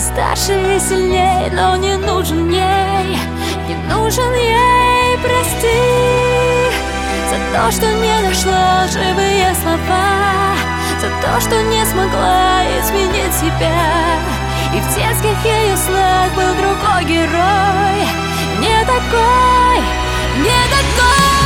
старше и сильней, но не нужен ей, не нужен ей. Прости за то, что не нашла живые слова, за то, что не смогла изменить себя. И в детских ее снах был другой герой, не такой, не такой.